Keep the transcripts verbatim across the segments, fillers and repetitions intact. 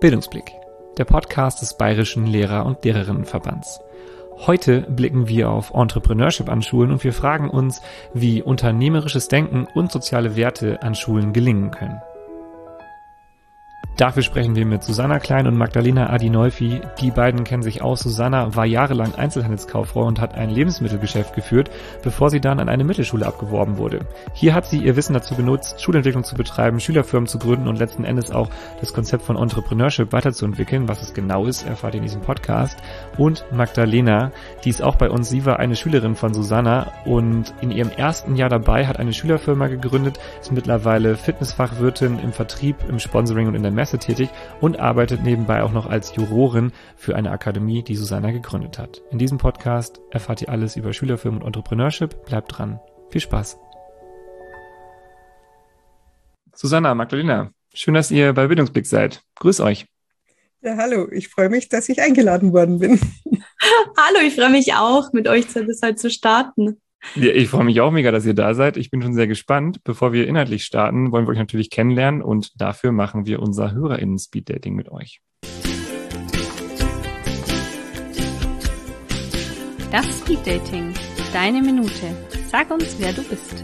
Bildungsblick, der Podcast des Bayerischen Lehrer- und Lehrerinnenverbands. Heute blicken wir auf Entrepreneurship an Schulen und wir fragen uns, wie unternehmerisches Denken und soziale Werte an Schulen gelingen können. Dafür sprechen wir mit Susanna Klein und Magdalena Adinolfi. Die beiden kennen sich aus. Susanna war jahrelang Einzelhandelskauffrau und hat ein Lebensmittelgeschäft geführt, bevor sie dann an eine Mittelschule abgeworben wurde. Hier hat sie ihr Wissen dazu genutzt, Schulentwicklung zu betreiben, Schülerfirmen zu gründen und letzten Endes auch das Konzept von Entrepreneurship weiterzuentwickeln. Was es genau ist, erfahrt ihr in diesem Podcast. Und Magdalena, die ist auch bei uns. Sie war eine Schülerin von Susanna und in ihrem ersten Jahr dabei, hat eine Schülerfirma gegründet, ist mittlerweile Fitnessfachwirtin im Vertrieb, im Sponsoring und in der Messe tätig und arbeitet nebenbei auch noch als Jurorin für eine Akademie, die Susanna gegründet hat. In diesem Podcast erfahrt ihr alles über Schülerfirmen und Entrepreneurship. Bleibt dran. Viel Spaß. Susanna, Magdalena, schön, dass ihr bei Bildungsblick seid. Grüß euch. Ja, hallo. Ich freue mich, dass ich eingeladen worden bin. Hallo, ich freue mich auch, mit euch das heute zu starten. Ja, ich freue mich auch mega, dass ihr da seid. Ich bin schon sehr gespannt. Bevor wir inhaltlich starten, wollen wir euch natürlich kennenlernen und dafür machen wir unser HörerInnen-Speed-Dating mit euch. Das Speed-Dating. Deine Minute. Sag uns, wer du bist.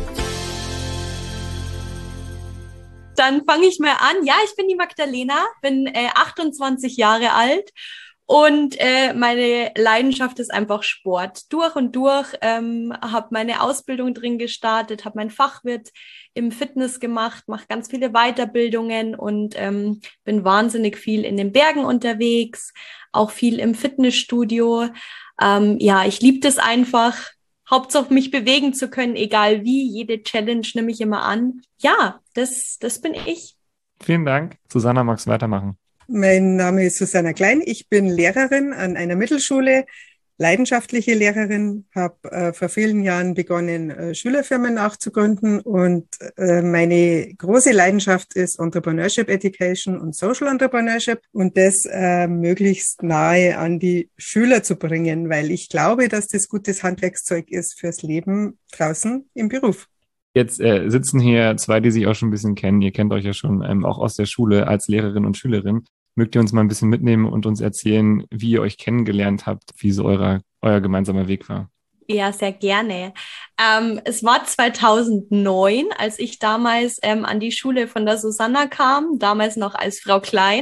Dann fange ich mal an. Ja, ich bin die Magdalena, bin äh, achtundzwanzig Jahre alt. Und äh, meine Leidenschaft ist einfach Sport. Durch und durch ähm, habe meine Ausbildung drin gestartet, habe mein Fachwirt im Fitness gemacht, mache ganz viele Weiterbildungen und ähm, bin wahnsinnig viel in den Bergen unterwegs, auch viel im Fitnessstudio. Ähm, ja, ich liebe das einfach. Hauptsache mich bewegen zu können, egal wie. Jede Challenge nehme ich immer an. Ja, das, das bin ich. Vielen Dank. Susanna, magst du weitermachen? Mein Name ist Susanna Klein. Ich bin Lehrerin an einer Mittelschule, leidenschaftliche Lehrerin, habe äh, vor vielen Jahren begonnen, äh, Schülerfirmen nachzugründen und äh, meine große Leidenschaft ist Entrepreneurship Education und Social Entrepreneurship und das äh, möglichst nahe an die Schüler zu bringen, weil ich glaube, dass das gutes Handwerkszeug ist fürs Leben draußen im Beruf. Jetzt äh, sitzen hier zwei, die sich auch schon ein bisschen kennen. Ihr kennt euch ja schon ähm, auch aus der Schule als Lehrerin und Schülerin. Mögt ihr uns mal ein bisschen mitnehmen und uns erzählen, wie ihr euch kennengelernt habt, wie so euer, euer gemeinsamer Weg war? Ja, sehr gerne. Ähm, es war zweitausendneun, als ich damals ähm, an die Schule von der Susanna kam, damals noch als Frau Klein.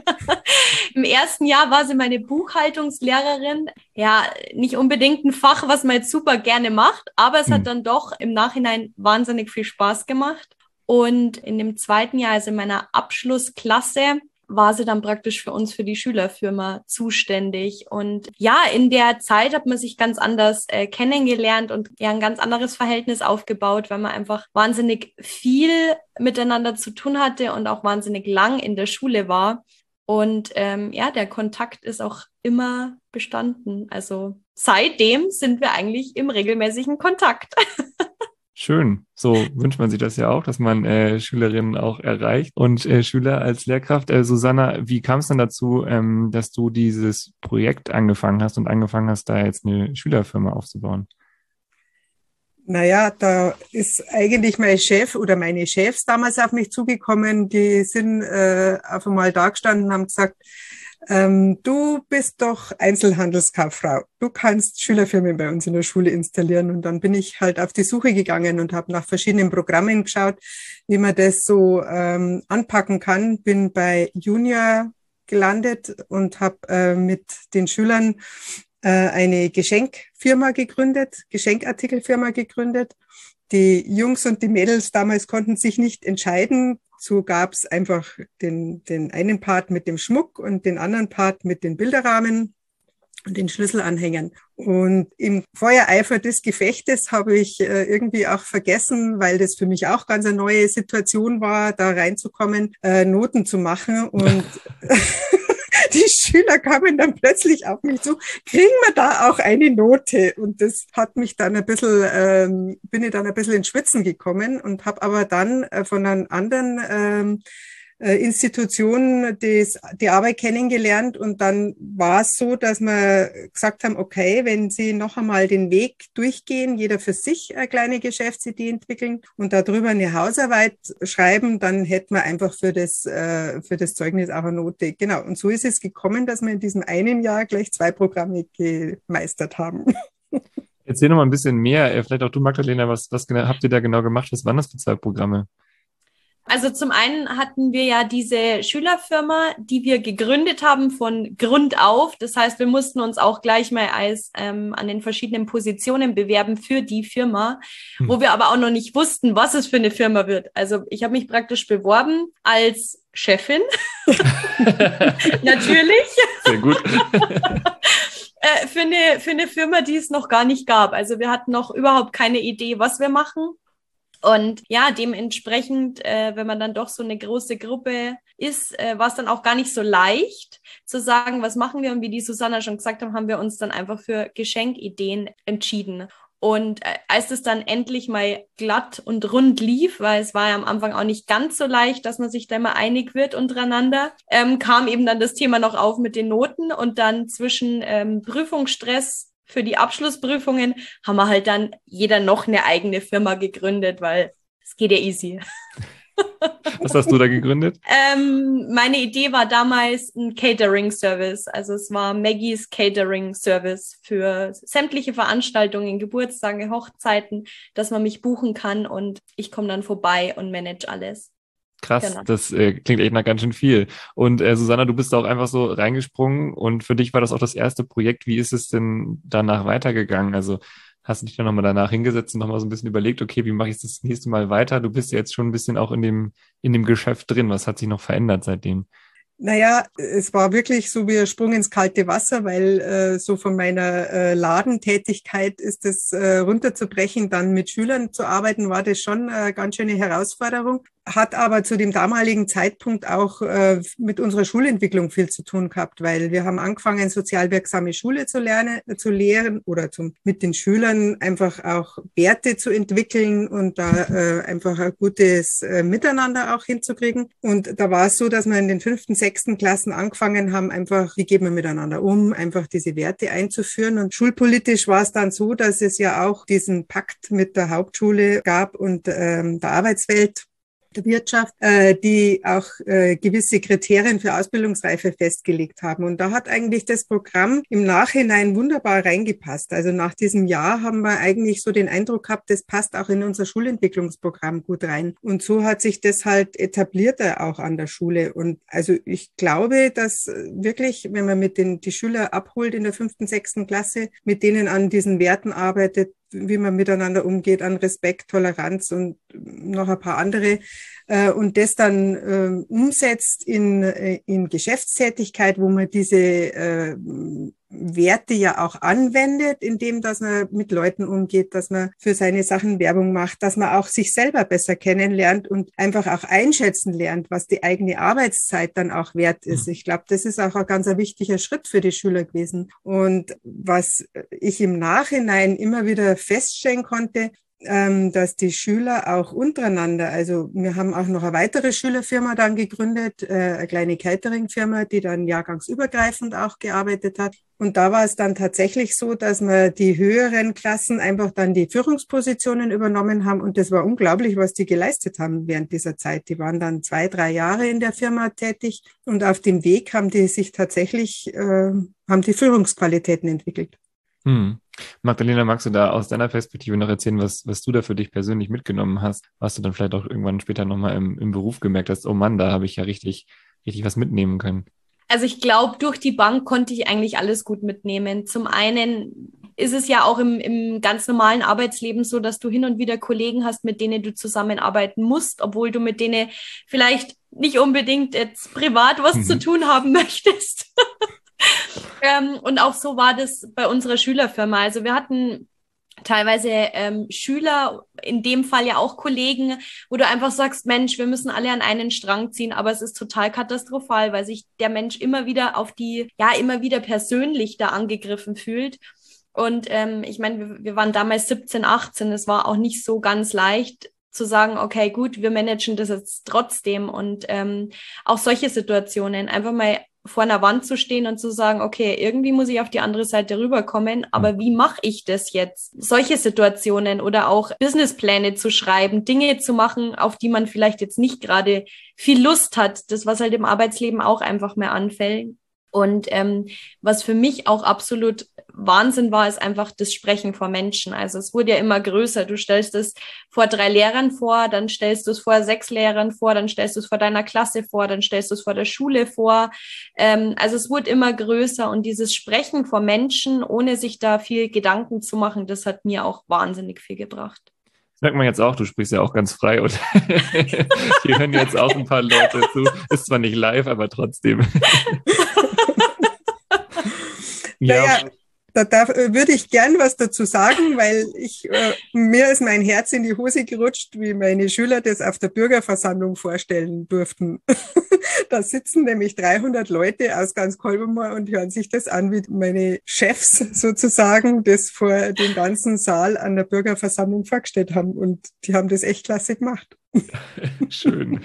Im ersten Jahr war sie meine Buchhaltungslehrerin. Ja, nicht unbedingt ein Fach, was man jetzt super gerne macht, aber es hm. hat dann doch im Nachhinein wahnsinnig viel Spaß gemacht. Und in dem zweiten Jahr, also in meiner Abschlussklasse, war sie dann praktisch für uns, für die Schülerfirma zuständig. Und ja, in der Zeit hat man sich ganz anders äh, kennengelernt und ja ein ganz anderes Verhältnis aufgebaut, weil man einfach wahnsinnig viel miteinander zu tun hatte und auch wahnsinnig lang in der Schule war. Und ähm, ja, der Kontakt ist auch immer bestanden. Also seitdem sind wir eigentlich im regelmäßigen Kontakt. Schön. So wünscht man sich das ja auch, dass man äh, Schülerinnen auch erreicht und äh, Schüler als Lehrkraft. Äh, Susanna, wie kam es denn dazu, ähm, dass du dieses Projekt angefangen hast und angefangen hast, da jetzt eine Schülerfirma aufzubauen? Naja, da ist eigentlich mein Chef oder meine Chefs damals auf mich zugekommen. Die sind äh, auf einmal da gestanden und haben gesagt, Ähm, du bist doch Einzelhandelskauffrau. Du kannst Schülerfirmen bei uns in der Schule installieren. Und dann bin ich halt auf die Suche gegangen und habe nach verschiedenen Programmen geschaut, wie man das so ähm, anpacken kann. Bin bei Junior gelandet und habe äh, mit den Schülern äh, eine Geschenkfirma gegründet, Geschenkartikelfirma gegründet. Die Jungs und die Mädels damals konnten sich nicht entscheiden. So gab's einfach den, den einen Part mit dem Schmuck und den anderen Part mit den Bilderrahmen und den Schlüsselanhängern. Und im Feuereifer des Gefechtes habe ich äh, irgendwie auch vergessen, weil das für mich auch ganz eine neue Situation war, da reinzukommen, äh, Noten zu machen. Und die Schüler kamen dann plötzlich auf mich zu, kriegen wir da auch eine Note? Und das hat mich dann ein bisschen, ähm, bin ich dann ein bisschen ins Schwitzen gekommen und habe aber dann äh, von einem anderen ähm, äh, Institution des, die Arbeit kennengelernt und dann war es so, dass wir gesagt haben, okay, wenn Sie noch einmal den Weg durchgehen, jeder für sich eine kleine Geschäftsidee entwickeln und darüber eine Hausarbeit schreiben, dann hätten wir einfach für das, äh, für das Zeugnis auch eine Note. Genau. Und so ist es gekommen, dass wir in diesem einen Jahr gleich zwei Programme gemeistert haben. Erzähl noch mal ein bisschen mehr, vielleicht auch du, Magdalena, was, was genau, habt ihr da genau gemacht? Was waren das für zwei Programme? Also zum einen hatten wir ja diese Schülerfirma, die wir gegründet haben von Grund auf. Das heißt, wir mussten uns auch gleich mal als ähm, an den verschiedenen Positionen bewerben für die Firma, hm. wo wir aber auch noch nicht wussten, was es für eine Firma wird. Also ich habe mich praktisch beworben als Chefin. Natürlich. Sehr gut. äh, für eine, für eine Firma, die es noch gar nicht gab. Also wir hatten noch überhaupt keine Idee, was wir machen. Und ja, dementsprechend, äh, wenn man dann doch so eine große Gruppe ist, äh, war es dann auch gar nicht so leicht zu sagen, was machen wir? Und wie die Susanna schon gesagt haben, haben wir uns dann einfach für Geschenkideen entschieden. Und äh, als es dann endlich mal glatt und rund lief, weil es war ja am Anfang auch nicht ganz so leicht, dass man sich da mal einig wird untereinander, ähm, kam eben dann das Thema noch auf mit den Noten und dann zwischen ähm, Prüfungsstress für die Abschlussprüfungen haben wir halt dann jeder noch eine eigene Firma gegründet, weil es geht ja easy. Was hast du da gegründet? Ähm, meine Idee war damals ein Catering-Service. Also es war Maggies Catering-Service für sämtliche Veranstaltungen, Geburtstage, Hochzeiten, dass man mich buchen kann und ich komme dann vorbei und manage alles. Krass, genau. Das äh, klingt echt nach ganz schön viel. Und äh, Susanna, du bist da auch einfach so reingesprungen und für dich war das auch das erste Projekt. Wie ist es denn danach weitergegangen? Also hast du dich dann nochmal danach hingesetzt und nochmal so ein bisschen überlegt, okay, wie mache ich das nächste Mal weiter? Du bist ja jetzt schon ein bisschen auch in dem, in dem Geschäft drin. Was hat sich noch verändert seitdem? Naja, es war wirklich so wie ein Sprung ins kalte Wasser, weil äh, so von meiner äh, Ladentätigkeit ist es äh, runterzubrechen, dann mit Schülern zu arbeiten, war das schon eine ganz schöne Herausforderung. Hat aber zu dem damaligen Zeitpunkt auch äh, mit unserer Schulentwicklung viel zu tun gehabt, weil wir haben angefangen, sozial wirksame Schule zu lernen, zu lehren oder zum, mit den Schülern einfach auch Werte zu entwickeln und da äh, einfach ein gutes äh, Miteinander auch hinzukriegen. Und da war es so, dass wir in den fünften, sechsten Klassen angefangen haben, einfach, wie gehen wir miteinander um, einfach diese Werte einzuführen. Und schulpolitisch war es dann so, dass es ja auch diesen Pakt mit der Hauptschule gab und ähm, der Arbeitswelt, der Wirtschaft, äh, die auch äh, gewisse Kriterien für Ausbildungsreife festgelegt haben. Und da hat eigentlich das Programm im Nachhinein wunderbar reingepasst. Also nach diesem Jahr haben wir eigentlich so den Eindruck gehabt, das passt auch in unser Schulentwicklungsprogramm gut rein. Und so hat sich das halt etabliert auch an der Schule. Und also ich glaube, dass wirklich, wenn man mit den die Schüler abholt in der fünften, sechsten Klasse, mit denen an diesen Werten arbeitet, wie man miteinander umgeht, an Respekt, Toleranz und noch ein paar andere äh, und das dann äh, umsetzt in, äh, in Geschäftstätigkeit, wo man diese äh, Werte ja auch anwendet, indem dass man mit Leuten umgeht, dass man für seine Sachen Werbung macht, dass man auch sich selber besser kennenlernt und einfach auch einschätzen lernt, was die eigene Arbeitszeit dann auch wert ist. Ich glaube, das ist auch ein ganz ein wichtiger Schritt für die Schüler gewesen. Und was ich im Nachhinein immer wieder feststellen konnte, dass die Schüler auch untereinander, also wir haben auch noch eine weitere Schülerfirma dann gegründet, eine kleine Catering-Firma, die dann jahrgangsübergreifend auch gearbeitet hat. Und da war es dann tatsächlich so, dass wir die höheren Klassen einfach dann die Führungspositionen übernommen haben. Und das war unglaublich, was die geleistet haben während dieser Zeit. Die waren dann zwei, drei Jahre in der Firma tätig und auf dem Weg haben die sich tatsächlich, äh, haben die Führungsqualitäten entwickelt. Hm. Magdalena, magst du da aus deiner Perspektive noch erzählen, was, was du da für dich persönlich mitgenommen hast, was du dann vielleicht auch irgendwann später nochmal im, im Beruf gemerkt hast, oh Mann, da habe ich ja richtig, richtig was mitnehmen können? Also ich glaube, durch die Bank konnte ich eigentlich alles gut mitnehmen. Zum einen ist es ja auch im, im ganz normalen Arbeitsleben so, dass du hin und wieder Kollegen hast, mit denen du zusammenarbeiten musst, obwohl du mit denen vielleicht nicht unbedingt jetzt privat was mhm. zu tun haben möchtest. ähm, und auch so war das bei unserer Schülerfirma. Also wir hatten teilweise ähm, Schüler, in dem Fall ja auch Kollegen, wo du einfach sagst, Mensch, wir müssen alle an einen Strang ziehen, aber es ist total katastrophal, weil sich der Mensch immer wieder auf die, ja, immer wieder persönlich da angegriffen fühlt. Und ähm, ich meine, wir, wir waren damals siebzehn, achtzehn, es war auch nicht so ganz leicht, zu sagen, okay, gut, wir managen das jetzt trotzdem und ähm, auch solche Situationen, einfach mal vor einer Wand zu stehen und zu sagen, okay, irgendwie muss ich auf die andere Seite rüberkommen, aber wie mache ich das jetzt? Solche Situationen oder auch Businesspläne zu schreiben, Dinge zu machen, auf die man vielleicht jetzt nicht gerade viel Lust hat, das, was halt im Arbeitsleben auch einfach mehr anfällt. Und ähm, was für mich auch absolut Wahnsinn war, ist einfach das Sprechen vor Menschen. Also es wurde ja immer größer. Du stellst es vor drei Lehrern vor, dann stellst du es vor sechs Lehrern vor, dann stellst du es vor deiner Klasse vor, dann stellst du es vor der Schule vor. Ähm, also es wurde immer größer und dieses Sprechen vor Menschen, ohne sich da viel Gedanken zu machen, das hat mir auch wahnsinnig viel gebracht. Das merkt man jetzt auch, du sprichst ja auch ganz frei und hier hören jetzt auch ein paar Leute zu. Ist zwar nicht live, aber trotzdem. Ja. Naja, da darf, würde ich gern was dazu sagen, weil ich, äh, mir ist mein Herz in die Hose gerutscht, wie meine Schüler das auf der Bürgerversammlung vorstellen durften. Da sitzen nämlich dreihundert Leute aus ganz Kolbermoor und hören sich das an, wie meine Chefs sozusagen das vor dem ganzen Saal an der Bürgerversammlung vorgestellt haben. Und die haben das echt klasse gemacht. Schön.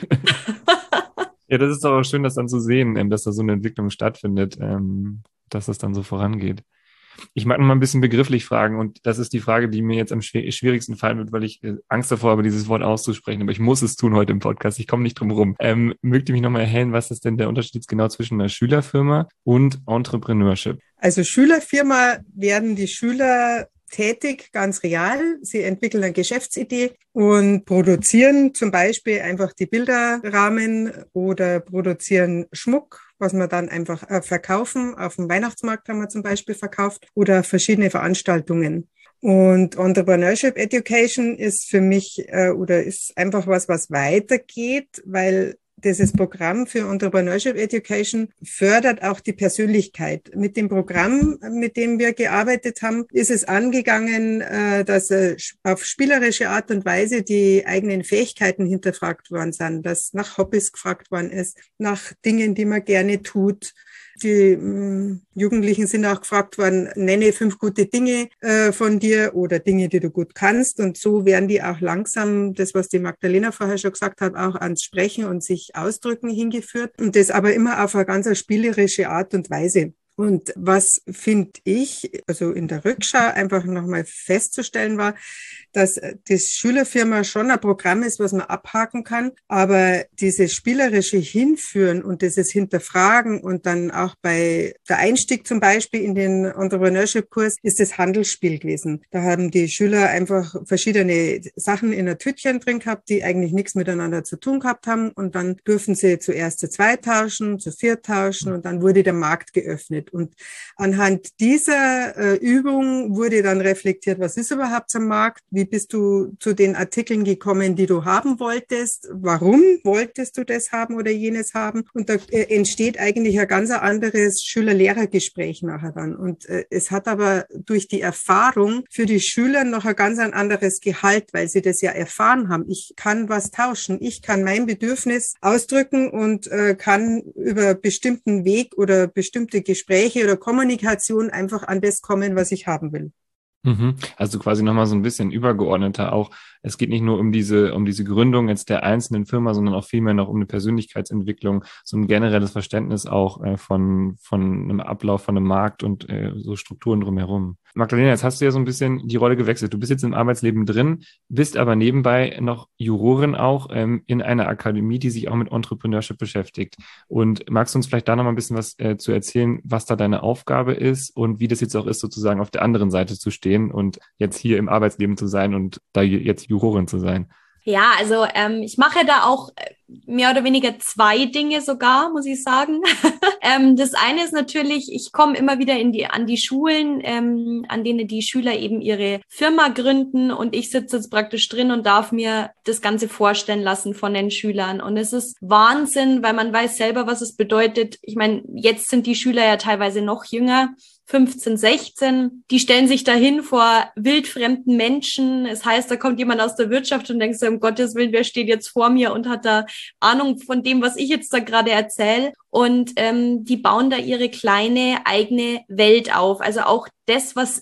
Ja, das ist doch auch schön, das dann zu sehen, dass da so eine Entwicklung stattfindet, dass das dann so vorangeht. Ich mag noch mal ein bisschen begrifflich fragen und das ist die Frage, die mir jetzt am schwierigsten fallen wird, weil ich Angst davor habe, dieses Wort auszusprechen, aber ich muss es tun heute im Podcast, ich komme nicht drum rum. Ähm, mögt ihr mich noch mal erhellen, was ist denn der Unterschied jetzt genau zwischen einer Schülerfirma und Entrepreneurship? Also Schülerfirma werden die Schüler tätig, ganz real. Sie entwickeln eine Geschäftsidee und produzieren zum Beispiel einfach die Bilderrahmen oder produzieren Schmuck, was man dann einfach äh, verkaufen. Auf dem Weihnachtsmarkt haben wir zum Beispiel verkauft oder verschiedene Veranstaltungen. Und Entrepreneurship Education ist für mich äh, oder ist einfach was, was weitergeht, weil dieses Programm für Entrepreneurship Education fördert auch die Persönlichkeit. Mit dem Programm, mit dem wir gearbeitet haben, ist es angegangen, dass auf spielerische Art und Weise die eigenen Fähigkeiten hinterfragt worden sind, dass nach Hobbys gefragt worden ist, nach Dingen, die man gerne tut. Die mh, Jugendlichen sind auch gefragt worden, nenne fünf gute Dinge äh, von dir oder Dinge, die du gut kannst. Und so werden die auch langsam, das, was die Magdalena vorher schon gesagt hat, auch ans Sprechen und sich ausdrücken hingeführt. Und das aber immer auf eine ganz spielerische Art und Weise. Und was finde ich, also in der Rückschau einfach nochmal festzustellen war, dass das Schülerfirma schon ein Programm ist, was man abhaken kann, aber dieses spielerische Hinführen und dieses Hinterfragen und dann auch bei der Einstieg zum Beispiel in den Entrepreneurship-Kurs ist das Handelsspiel gewesen. Da haben die Schüler einfach verschiedene Sachen in ein Tütchen drin gehabt, die eigentlich nichts miteinander zu tun gehabt haben und dann dürfen sie zuerst zu zweit tauschen, zu viert tauschen und dann wurde der Markt geöffnet. Und anhand dieser äh, Übung wurde dann reflektiert, was ist überhaupt am Markt? Wie bist du zu den Artikeln gekommen, die du haben wolltest? Warum wolltest du das haben oder jenes haben? Und da äh, entsteht eigentlich ein ganz anderes Schüler-Lehrer-Gespräch nachher dann. Und äh, es hat aber durch die Erfahrung für die Schüler noch ein ganz ein anderes Gehalt, weil sie das ja erfahren haben. Ich kann was tauschen. Ich kann mein Bedürfnis ausdrücken und äh, kann über bestimmten Weg oder bestimmte Gespräche oder Kommunikation einfach an das kommen, was ich haben will. Mhm. Also quasi nochmal so ein bisschen übergeordneter auch. Es geht nicht nur um diese, um diese Gründung jetzt der einzelnen Firma, sondern auch vielmehr noch um eine Persönlichkeitsentwicklung, so ein generelles Verständnis auch äh, von, von einem Ablauf, von einem Markt und äh, so Strukturen drumherum. Magdalena, jetzt hast du ja so ein bisschen die Rolle gewechselt. Du bist jetzt im Arbeitsleben drin, bist aber nebenbei noch Jurorin auch ähm, in einer Akademie, die sich auch mit Entrepreneurship beschäftigt. Und magst du uns vielleicht da noch mal ein bisschen was äh, zu erzählen, was da deine Aufgabe ist und wie das jetzt auch ist, sozusagen auf der anderen Seite zu stehen und jetzt hier im Arbeitsleben zu sein und da jetzt Jurorin zu sein? Ja, also ähm, ich mache da auch mehr oder weniger zwei Dinge sogar, muss ich sagen. ähm, das eine ist natürlich, ich komme immer wieder in die an die Schulen, ähm, an denen die Schüler eben ihre Firma gründen und ich sitze jetzt praktisch drin und darf mir das Ganze vorstellen lassen von den Schülern. Und es ist Wahnsinn, weil man weiß selber, was es bedeutet. Ich meine, jetzt sind die Schüler ja teilweise noch jünger, fünfzehn, sechzehn, die stellen sich dahin vor wildfremden Menschen. Es heißt, da kommt jemand aus der Wirtschaft und denkst du, um Gottes Willen, wer steht jetzt vor mir und hat da Ahnung von dem, was ich jetzt da gerade erzähle. Und ähm, die bauen da ihre kleine eigene Welt auf. Also auch das, was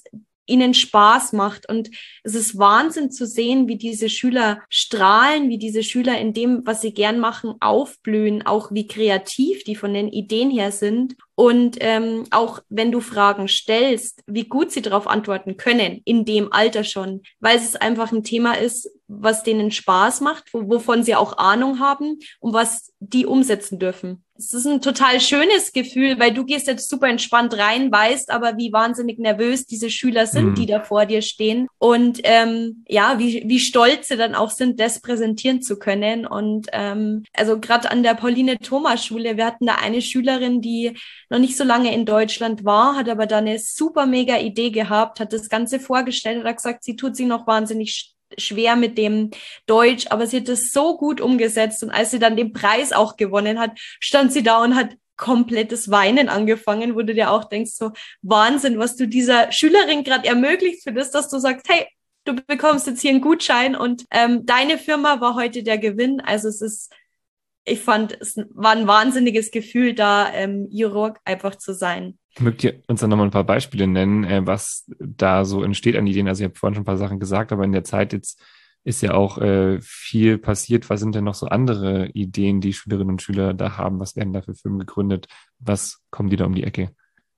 ihnen Spaß macht. Und es ist Wahnsinn zu sehen, wie diese Schüler strahlen, wie diese Schüler in dem, was sie gern machen, aufblühen, auch wie kreativ die von den Ideen her sind. Und ähm, auch wenn du Fragen stellst, wie gut sie darauf antworten können, in dem Alter schon, weil es einfach ein Thema ist, was denen Spaß macht, wo, wovon sie auch Ahnung haben und was die umsetzen dürfen. Es ist ein total schönes Gefühl, weil du gehst jetzt super entspannt rein, weißt aber, wie wahnsinnig nervös diese Schüler sind, mhm. die da vor dir stehen. Und ähm, ja, wie, wie stolz sie dann auch sind, das präsentieren zu können. Und ähm, also gerade an der Pauline-Thomas-Schule, wir hatten da eine Schülerin, die noch nicht so lange in Deutschland war, hat aber da eine super mega Idee gehabt, hat das Ganze vorgestellt, hat gesagt, sie tut sich noch wahnsinnig schwer mit dem Deutsch, aber sie hat das so gut umgesetzt und als sie dann den Preis auch gewonnen hat, stand sie da und hat komplettes Weinen angefangen, wo du dir auch denkst, so Wahnsinn, was du dieser Schülerin gerade ermöglicht für das, dass du sagst, hey, du bekommst jetzt hier einen Gutschein und ähm, deine Firma war heute der Gewinn. Also es ist, ich fand, es war ein wahnsinniges Gefühl, da ähm, Juror einfach zu sein. Mögt ihr uns dann nochmal ein paar Beispiele nennen, äh, was da so entsteht an Ideen? Also ich habe vorhin schon ein paar Sachen gesagt, aber in der Zeit jetzt ist ja auch äh, viel passiert. Was sind denn noch so andere Ideen, die Schülerinnen und Schüler da haben? Was werden da für Firmen gegründet? Was kommen die da um die Ecke?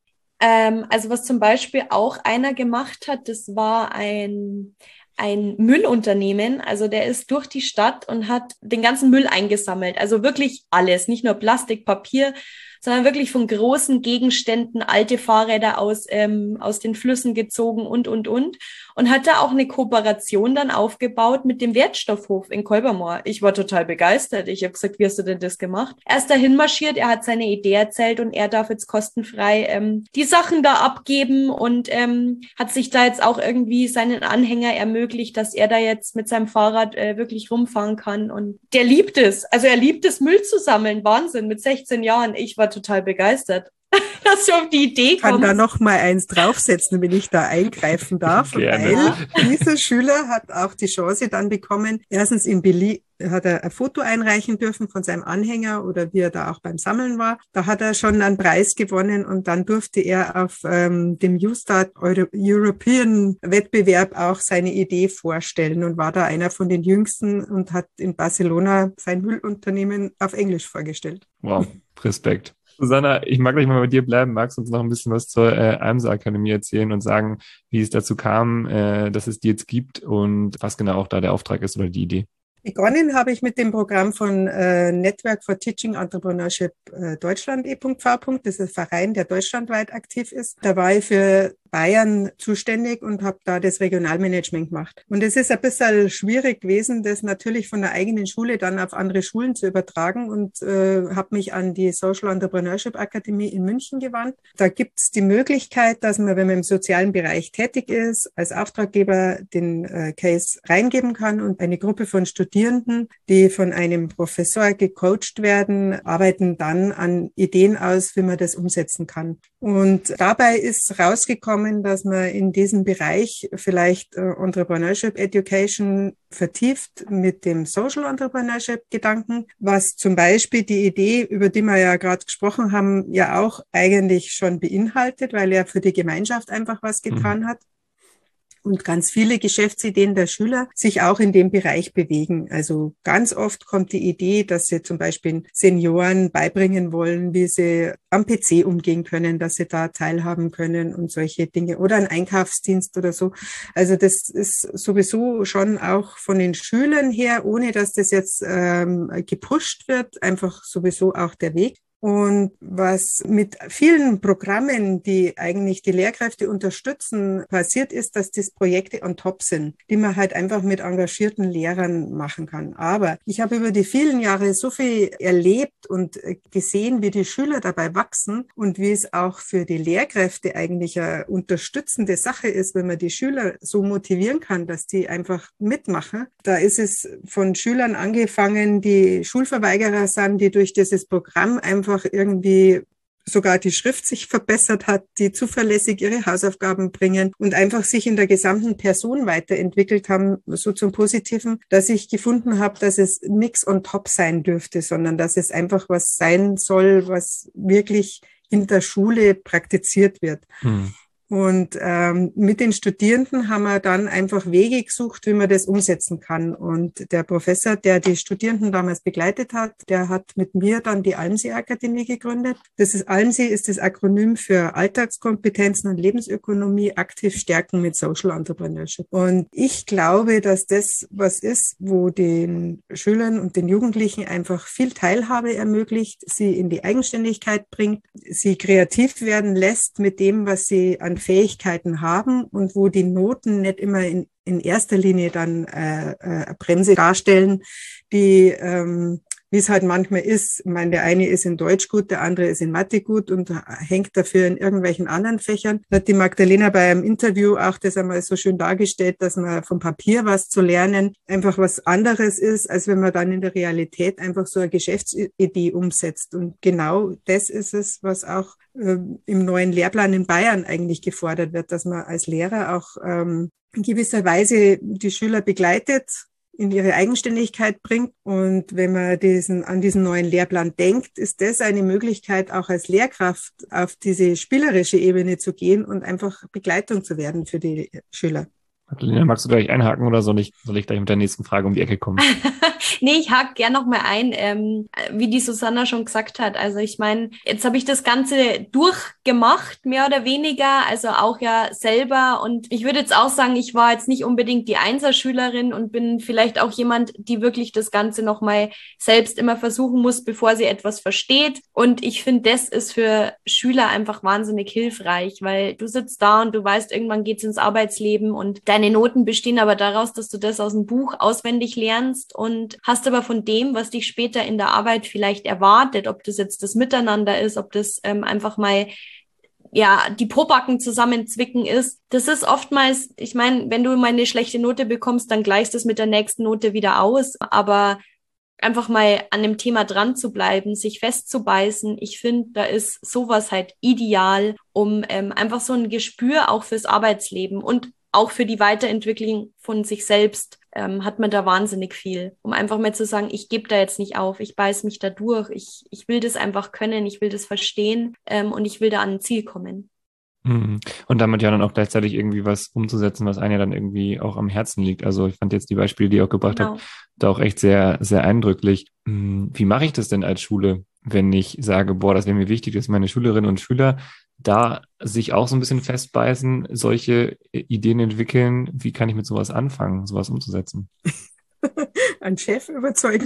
Ähm, also was zum Beispiel auch einer gemacht hat, das war ein... ein Müllunternehmen, also der ist durch die Stadt und hat den ganzen Müll eingesammelt, also wirklich alles, nicht nur Plastik, Papier, sondern wirklich von großen Gegenständen, alte Fahrräder aus, ähm, aus den Flüssen gezogen und, und, und. Und hat da auch eine Kooperation dann aufgebaut mit dem Wertstoffhof in Kolbermoor. Ich war total begeistert. Ich habe gesagt, wie hast du denn das gemacht? Er ist dahin marschiert, er hat seine Idee erzählt und er darf jetzt kostenfrei ähm, die Sachen da abgeben und ähm, hat sich da jetzt auch irgendwie seinen Anhänger ermöglicht, dass er da jetzt mit seinem Fahrrad äh, wirklich rumfahren kann. Und der liebt es. Also er liebt es, Müll zu sammeln. Wahnsinn, mit sechzehn Jahren. Ich war total begeistert, dass du auf die Idee kommst. Kann da noch mal eins draufsetzen, wenn ich da eingreifen darf. Gerne. Weil dieser Schüler hat auch die Chance dann bekommen, erstens in Berlin hat er ein Foto einreichen dürfen von seinem Anhänger oder wie er da auch beim Sammeln war. Da hat er schon einen Preis gewonnen und dann durfte er auf ähm, dem U-Start Euro- European Wettbewerb auch seine Idee vorstellen und war da einer von den Jüngsten und hat in Barcelona sein Müllunternehmen auf Englisch vorgestellt. Wow, Respekt. Susanna, ich mag gleich mal bei dir bleiben. Magst du uns noch ein bisschen was zur äh, Almser-Akademie erzählen und sagen, wie es dazu kam, äh, dass es die jetzt gibt und was genau auch da der Auftrag ist oder die Idee? Begonnen habe ich mit dem Programm von äh, Network for Teaching Entrepreneurship äh, Deutschland e V. Das ist ein Verein, der deutschlandweit aktiv ist. Da war ich für Bayern zuständig und habe da das Regionalmanagement gemacht. Und es ist ein bisschen schwierig gewesen, das natürlich von der eigenen Schule dann auf andere Schulen zu übertragen und äh, habe mich an die Social Entrepreneurship Akademie in München gewandt. Da gibt es die Möglichkeit, dass man, wenn man im sozialen Bereich tätig ist, als Auftraggeber den äh, Case reingeben kann und eine Gruppe von Studierenden, die von einem Professor gecoacht werden, arbeiten dann an Ideen aus, wie man das umsetzen kann. Und dabei ist rausgekommen, dass man in diesem Bereich vielleicht äh, Entrepreneurship Education vertieft mit dem Social Entrepreneurship Gedanken, was zum Beispiel die Idee, über die wir ja gerade gesprochen haben, ja auch eigentlich schon beinhaltet, weil er für die Gemeinschaft einfach was getan hat. Und ganz viele Geschäftsideen der Schüler sich auch in dem Bereich bewegen. Also ganz oft kommt die Idee, dass sie zum Beispiel Senioren beibringen wollen, wie sie am P C umgehen können, dass sie da teilhaben können und solche Dinge. Oder ein Einkaufsdienst oder so. Also das ist sowieso schon auch von den Schülern her, ohne dass das jetzt ähm, gepusht wird, einfach sowieso auch der Weg. Und was mit vielen Programmen, die eigentlich die Lehrkräfte unterstützen, passiert ist, dass das Projekte on top sind, die man halt einfach mit engagierten Lehrern machen kann. Aber ich habe über die vielen Jahre so viel erlebt und gesehen, wie die Schüler dabei wachsen und wie es auch für die Lehrkräfte eigentlich eine unterstützende Sache ist, wenn man die Schüler so motivieren kann, dass die einfach mitmachen. Da ist es von Schülern angefangen, die Schulverweigerer sind, die durch dieses Programm einfach einfach irgendwie sogar die Schrift sich verbessert hat, die zuverlässig ihre Hausaufgaben bringen und einfach sich in der gesamten Person weiterentwickelt haben, so zum Positiven, dass ich gefunden habe, dass es nichts on top sein dürfte, sondern dass es einfach was sein soll, was wirklich in der Schule praktiziert wird. Hm. Und ähm, mit den Studierenden haben wir dann einfach Wege gesucht, wie man das umsetzen kann. Und der Professor, der die Studierenden damals begleitet hat, der hat mit mir dann die Almsee-Akademie gegründet. Das ist Almsee ist das Akronym für Alltagskompetenzen und Lebensökonomie aktiv stärken mit Social Entrepreneurship. Und ich glaube, dass das was ist, wo den Schülern und den Jugendlichen einfach viel Teilhabe ermöglicht, sie in die Eigenständigkeit bringt, sie kreativ werden lässt mit dem, was sie an Fähigkeiten haben und wo die Noten nicht immer in, in erster Linie dann äh, äh, Bremse darstellen, die ähm, wie es halt manchmal ist. Ich meine, der eine ist in Deutsch gut, der andere ist in Mathe gut und hängt dafür in irgendwelchen anderen Fächern. Da hat die Magdalena bei einem Interview auch das einmal so schön dargestellt, dass man vom Papier was zu lernen einfach was anderes ist, als wenn man dann in der Realität einfach so eine Geschäftsidee umsetzt. Und genau das ist es, was auch äh, im neuen Lehrplan in Bayern eigentlich gefordert wird, dass man als Lehrer auch ähm, in gewisser Weise die Schüler begleitet, in ihre Eigenständigkeit bringt. Und wenn man diesen, an diesen neuen Lehrplan denkt, ist das eine Möglichkeit, auch als Lehrkraft auf diese spielerische Ebene zu gehen und einfach Begleitung zu werden für die Schüler. Magdalena, magst du gleich einhaken oder soll ich, soll ich gleich mit der nächsten Frage um die Ecke kommen? Nee, ich hake gern noch mal ein, ähm, wie die Susanna schon gesagt hat. Also ich meine, jetzt habe ich das Ganze durchgemacht, mehr oder weniger, also auch ja selber. Und ich würde jetzt auch sagen, ich war jetzt nicht unbedingt die Einserschülerin und bin vielleicht auch jemand, die wirklich das Ganze noch mal selbst immer versuchen muss, bevor sie etwas versteht. Und ich finde, das ist für Schüler einfach wahnsinnig hilfreich, weil du sitzt da und du weißt, irgendwann geht's ins Arbeitsleben und deine Noten bestehen aber daraus, dass du das aus dem Buch auswendig lernst und hast aber von dem, was dich später in der Arbeit vielleicht erwartet, ob das jetzt das Miteinander ist, ob das ähm, einfach mal ja die Pobacken zusammenzwicken ist. Das ist oftmals, ich meine, wenn du mal eine schlechte Note bekommst, dann gleichst es mit der nächsten Note wieder aus, aber einfach mal an dem Thema dran zu bleiben, sich festzubeißen. Ich finde, da ist sowas halt ideal, um ähm, einfach so ein Gespür auch fürs Arbeitsleben und auch für die Weiterentwicklung von sich selbst ähm, hat man da wahnsinnig viel, um einfach mal zu sagen, ich gebe da jetzt nicht auf, ich beiß mich da durch, ich, ich will das einfach können, ich will das verstehen ähm, und ich will da an ein Ziel kommen. Mhm. Und damit ja dann auch gleichzeitig irgendwie was umzusetzen, was einem ja dann irgendwie auch am Herzen liegt. Also ich fand jetzt die Beispiele, die ihr auch gebracht Genau. habt, da auch echt sehr, sehr eindrücklich. Wie mache ich das denn als Schule, wenn ich sage, boah, das wäre mir wichtig, dass meine Schülerinnen und Schüler da sich auch so ein bisschen festbeißen, solche Ideen entwickeln? Wie kann ich mit sowas anfangen, sowas umzusetzen? Ein Chef überzeugen.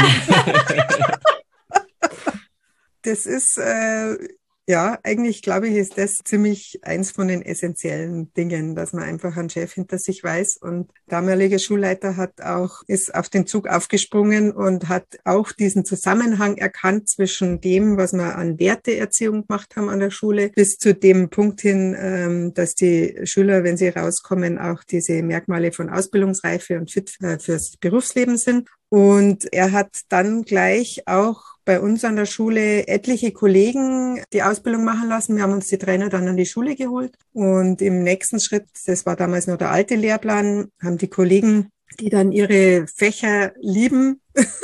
Das ist, äh, ja, eigentlich glaube ich, ist das ziemlich eins von den essentiellen Dingen, dass man einfach einen Chef hinter sich weiß. Und der damalige Schulleiter hat auch, ist auf den Zug aufgesprungen und hat auch diesen Zusammenhang erkannt zwischen dem, was wir an Werteerziehung gemacht haben an der Schule, bis zu dem Punkt hin, ähm, dass die Schüler, wenn sie rauskommen, auch diese Merkmale von Ausbildungsreife und fit fürs Berufsleben sind. Und er hat dann gleich auch bei uns an der Schule etliche Kollegen die Ausbildung machen lassen. Wir haben uns die Trainer dann an die Schule geholt. Und im nächsten Schritt, das war damals noch der alte Lehrplan, haben die Kollegen, die dann ihre Fächer lieben,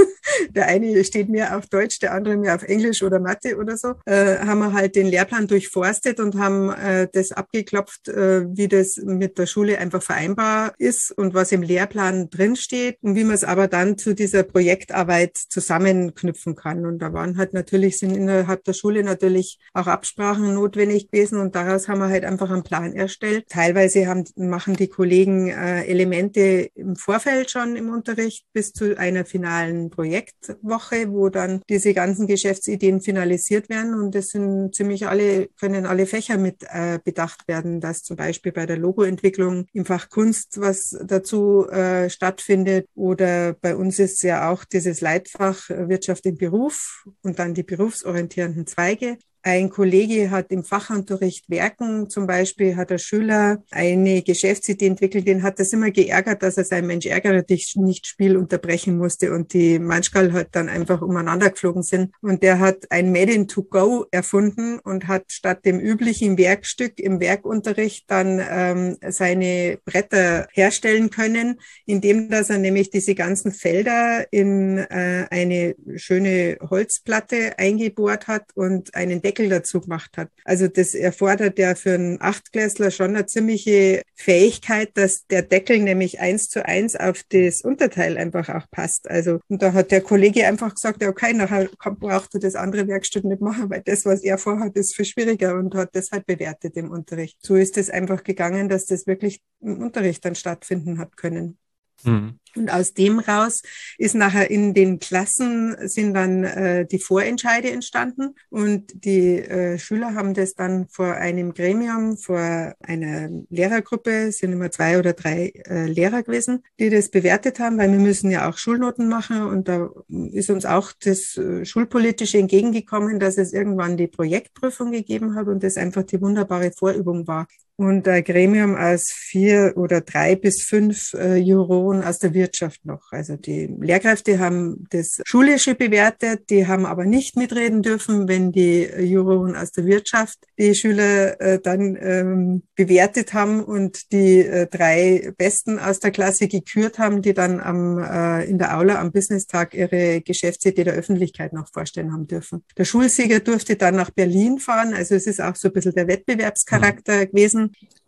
der eine steht mehr auf Deutsch, der andere mehr auf Englisch oder Mathe oder so, äh, haben wir halt den Lehrplan durchforstet und haben äh, das abgeklopft, äh, wie das mit der Schule einfach vereinbar ist und was im Lehrplan drinsteht und wie man es aber dann zu dieser Projektarbeit zusammenknüpfen kann. Und da waren halt natürlich, sind innerhalb der Schule natürlich auch Absprachen notwendig gewesen und daraus haben wir halt einfach einen Plan erstellt. Teilweise haben, machen die Kollegen äh, Elemente im Vorfeld schon im Unterricht bis zu einer finalen Projektwoche, wo dann diese ganzen Geschäftsideen finalisiert werden und das sind ziemlich alle, können alle Fächer mit äh, bedacht werden, dass zum Beispiel bei der Logoentwicklung im Fach Kunst was dazu äh, stattfindet oder bei uns ist ja auch dieses Leitfach Wirtschaft im Beruf und dann die berufsorientierenden Zweige. Ein Kollege hat im Fachunterricht Werken zum Beispiel, hat der Schüler eine Geschäftsidee entwickelt, den hat das immer geärgert, dass er sein Mensch ärgere dich nicht Spiel unterbrechen musste und die Manschgal halt dann einfach umeinander geflogen sind. Und der hat ein Made in to go erfunden und hat statt dem üblichen Werkstück im Werkunterricht dann ähm, seine Bretter herstellen können, indem dass er nämlich diese ganzen Felder in äh, eine schöne Holzplatte eingebohrt hat und einen Deckel dazu gemacht hat. Also das erfordert ja für einen Achtklässler schon eine ziemliche Fähigkeit, dass der Deckel nämlich eins zu eins auf das Unterteil einfach auch passt. Also, und da hat der Kollege einfach gesagt, ja, okay, nachher braucht er das andere Werkstück nicht machen, weil das, was er vorhat, ist viel schwieriger, und hat das halt bewertet im Unterricht. So ist es einfach gegangen, dass das wirklich im Unterricht dann stattfinden hat können. Mhm. Und aus dem raus ist nachher in den Klassen sind dann äh, die Vorentscheide entstanden, und die äh, Schüler haben das dann vor einem Gremium, vor einer Lehrergruppe, es sind immer zwei oder drei äh, Lehrer gewesen, die das bewertet haben, weil wir müssen ja auch Schulnoten machen, und da ist uns auch das äh, Schulpolitische entgegengekommen, dass es irgendwann die Projektprüfung gegeben hat und das einfach die wunderbare Vorübung war. Und ein Gremium aus vier oder drei bis fünf äh, Juroren aus der Wirtschaft noch. Also die Lehrkräfte haben das Schulische bewertet, die haben aber nicht mitreden dürfen, wenn die Juroren aus der Wirtschaft die Schüler äh, dann ähm, bewertet haben und die äh, drei Besten aus der Klasse gekürt haben, die dann am äh, in der Aula am Business-Tag ihre Geschäftsidee der Öffentlichkeit noch vorstellen haben dürfen. Der Schulsieger durfte dann nach Berlin fahren, also es ist auch so ein bisschen der Wettbewerbscharakter mhm. gewesen,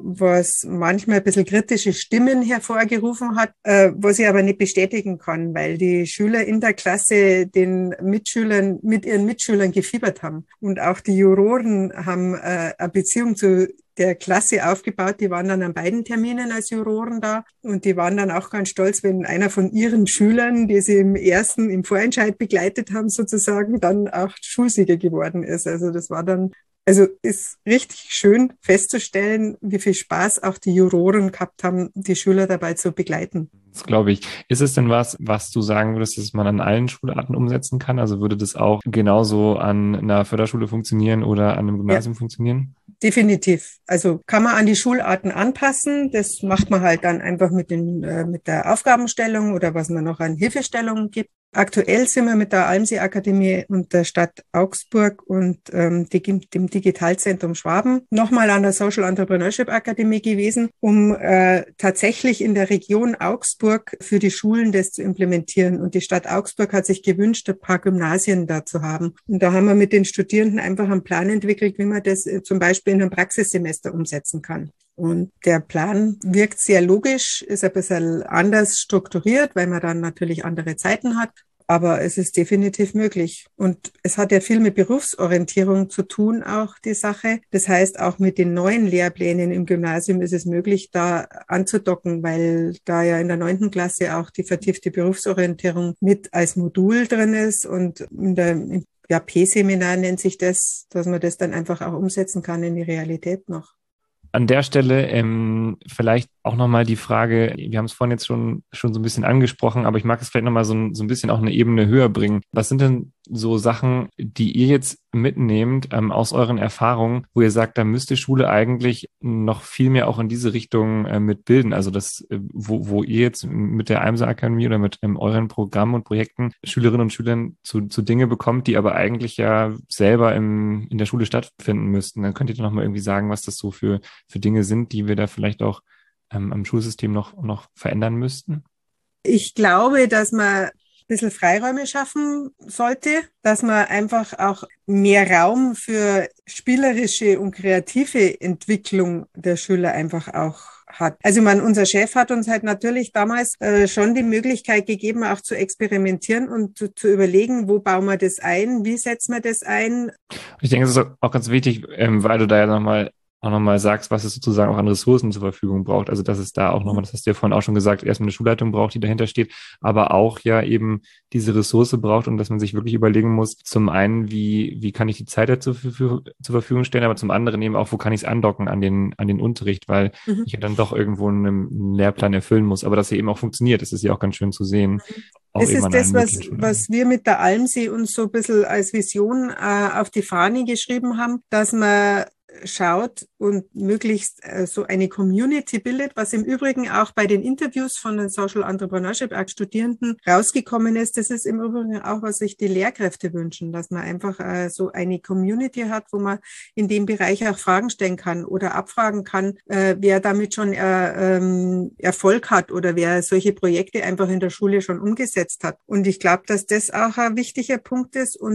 was manchmal ein bisschen kritische Stimmen hervorgerufen hat, äh, was ich aber nicht bestätigen kann, weil die Schüler in der Klasse den Mitschülern, mit ihren Mitschülern gefiebert haben. Und auch die Juroren haben äh, eine Beziehung zu der Klasse aufgebaut. Die waren dann an beiden Terminen als Juroren da, und die waren dann auch ganz stolz, wenn einer von ihren Schülern, die sie im ersten, im Vorentscheid begleitet haben sozusagen, dann auch Schulsieger geworden ist. Also das war dann Also ist richtig schön festzustellen, wie viel Spaß auch die Juroren gehabt haben, die Schüler dabei zu begleiten. Das glaube ich. Ist es denn was, was du sagen würdest, dass man an allen Schularten umsetzen kann? Also würde das auch genauso an einer Förderschule funktionieren oder an einem Gymnasium ja. funktionieren? Definitiv. Also kann man an die Schularten anpassen. Das macht man halt dann einfach mit den äh, mit der Aufgabenstellung oder was man noch an Hilfestellungen gibt. Aktuell sind wir mit der Almsee-Akademie und der Stadt Augsburg und ähm, die, dem Digitalzentrum Schwaben nochmal an der Social Entrepreneurship Akademie gewesen, um äh, tatsächlich in der Region Augsburg für die Schulen das zu implementieren. Und die Stadt Augsburg hat sich gewünscht, ein paar Gymnasien da zu haben. Und da haben wir mit den Studierenden einfach einen Plan entwickelt, wie man das äh, zum Beispiel in einem Praxissemester umsetzen kann. Und der Plan wirkt sehr logisch, ist ein bisschen anders strukturiert, weil man dann natürlich andere Zeiten hat. Aber es ist definitiv möglich. Und es hat ja viel mit Berufsorientierung zu tun, auch die Sache. Das heißt, auch mit den neuen Lehrplänen im Gymnasium ist es möglich, da anzudocken, weil da ja in der neunten Klasse auch die vertiefte Berufsorientierung mit als Modul drin ist. Und in der ja, P-Seminar nennt sich das, dass man das dann einfach auch umsetzen kann in die Realität noch. An der Stelle ähm, vielleicht auch nochmal die Frage, wir haben es vorhin jetzt schon schon so ein bisschen angesprochen, aber ich mag es vielleicht nochmal so, ein, so ein bisschen auch eine Ebene höher bringen. Was sind denn so Sachen, die ihr jetzt mitnehmt ähm, aus euren Erfahrungen, wo ihr sagt, da müsste Schule eigentlich noch viel mehr auch in diese Richtung äh, mitbilden? Also das, äh, wo, wo ihr jetzt mit der Almsee-Akademie oder mit ähm, euren Programmen und Projekten Schülerinnen und Schülern zu, zu Dinge bekommt, die aber eigentlich ja selber im, in der Schule stattfinden müssten. Dann könnt ihr doch nochmal irgendwie sagen, was das so für für Dinge sind, die wir da vielleicht auch ähm, am Schulsystem noch, noch verändern müssten? Ich glaube, dass man ein bisschen Freiräume schaffen sollte, dass man einfach auch mehr Raum für spielerische und kreative Entwicklung der Schüler einfach auch hat. Also man, unser Chef hat uns halt natürlich damals äh, schon die Möglichkeit gegeben, auch zu experimentieren und zu, zu überlegen, wo bauen wir das ein, wie setzen wir das ein. Ich denke, es ist auch ganz wichtig, ähm, weil du da ja nochmal auch nochmal sagst, was es sozusagen auch an Ressourcen zur Verfügung braucht. Also dass es da auch nochmal, das hast du ja vorhin auch schon gesagt, erstmal eine Schulleitung braucht, die dahinter steht, aber auch ja eben diese Ressource braucht und dass man sich wirklich überlegen muss, zum einen, wie wie kann ich die Zeit dazu für, für, zur Verfügung stellen, aber zum anderen eben auch, wo kann ich es andocken an den an den Unterricht, weil mhm. ich ja dann doch irgendwo einen, einen Lehrplan erfüllen muss, aber dass er eben auch funktioniert, das ist ja auch ganz schön zu sehen. Das ist das, was, was wir mit der Almsee uns so ein bisschen als Vision äh, auf die Fahne geschrieben haben, dass man schaut und möglichst äh, so eine Community bildet, was im Übrigen auch bei den Interviews von den Social Entrepreneurship Act Studierenden rausgekommen ist. Das ist im Übrigen auch, was sich die Lehrkräfte wünschen, dass man einfach äh, so eine Community hat, wo man in dem Bereich auch Fragen stellen kann oder abfragen kann, äh, wer damit schon äh, ähm, Erfolg hat oder wer solche Projekte einfach in der Schule schon umgesetzt hat. Und ich glaube, dass das auch ein wichtiger Punkt ist und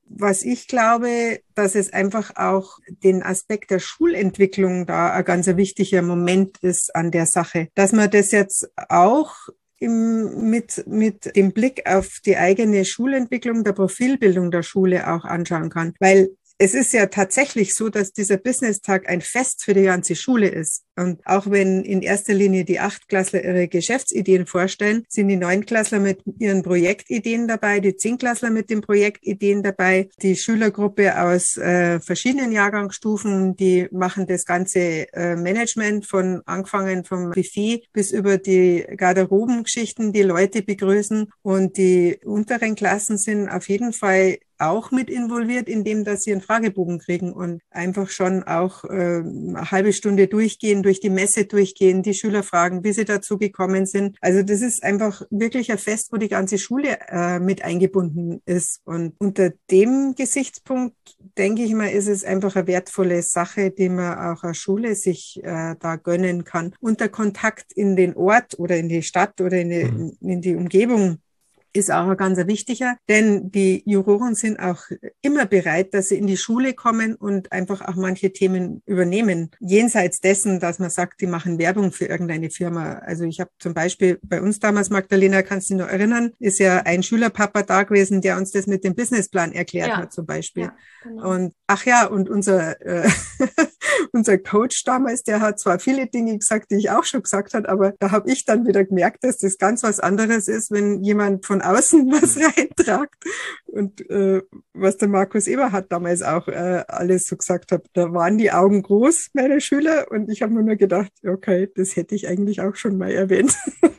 was ich glaube, dass es einfach auch den Aspekt der Schulentwicklung da ein ganz wichtiger Moment ist an der Sache, dass man das jetzt auch Im, mit, mit dem Blick auf die eigene Schulentwicklung, der Profilbildung der Schule auch anschauen kann. Weil es ist ja tatsächlich so, dass dieser Business-Tag ein Fest für die ganze Schule ist. Und auch wenn in erster Linie die Achtklässler ihre Geschäftsideen vorstellen, sind die Neunklässler mit ihren Projektideen dabei, die Zehnklässler mit den Projektideen dabei, die Schülergruppe aus äh, verschiedenen Jahrgangsstufen, die machen das ganze äh, Management von angefangen vom Buffet bis über die Garderobengeschichten, die Leute begrüßen. Und die unteren Klassen sind auf jeden Fall auch mit involviert, indem dass sie einen Fragebogen kriegen und einfach schon auch äh, eine halbe Stunde durchgehen, durch die Messe durchgehen, die Schüler fragen, wie sie dazu gekommen sind. Also das ist einfach wirklich ein Fest, wo die ganze Schule äh, mit eingebunden ist. Und unter dem Gesichtspunkt, denke ich mal, ist es einfach eine wertvolle Sache, die man auch als Schule sich äh, da gönnen kann. Und der Kontakt in den Ort oder in die Stadt oder in die, mhm. in die Umgebung ist auch ein ganz wichtiger, denn die Juroren sind auch immer bereit, dass sie in die Schule kommen und einfach auch manche Themen übernehmen. Jenseits dessen, dass man sagt, die machen Werbung für irgendeine Firma. Also ich habe zum Beispiel bei uns damals, Magdalena, kannst du dich noch erinnern, ist ja ein Schülerpapa da gewesen, der uns das mit dem Businessplan erklärt ja. hat zum Beispiel. Ja, genau. Und ach ja, und unser äh, unser Coach damals, der hat zwar viele Dinge gesagt, die ich auch schon gesagt habe, aber da habe ich dann wieder gemerkt, dass das ganz was anderes ist, wenn jemand von außen was reintragt. Und äh, was der Markus Eberhardt damals auch äh, alles so gesagt hat, da waren die Augen groß, meine Schüler, und ich habe mir nur gedacht, okay, das hätte ich eigentlich auch schon mal erwähnt.